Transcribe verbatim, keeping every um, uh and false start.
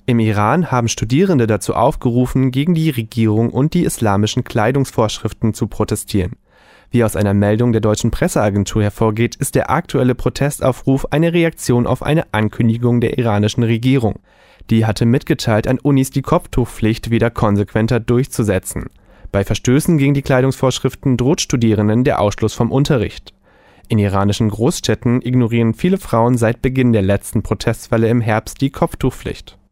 Im Iran haben Studierende dazu aufgerufen, gegen die Regierung und die islamischen Kleidungsvorschriften zu protestieren. Wie aus einer Meldung der deutschen Presseagentur hervorgeht, ist der aktuelle Protestaufruf eine Reaktion auf eine Ankündigung der iranischen Regierung. Die hatte mitgeteilt, an Unis die Kopftuchpflicht wieder konsequenter durchzusetzen. Bei Verstößen gegen die Kleidungsvorschriften droht Studierenden der Ausschluss vom Unterricht. In iranischen Großstädten ignorieren viele Frauen seit Beginn der letzten Protestwelle im Herbst die Kopftuchpflicht.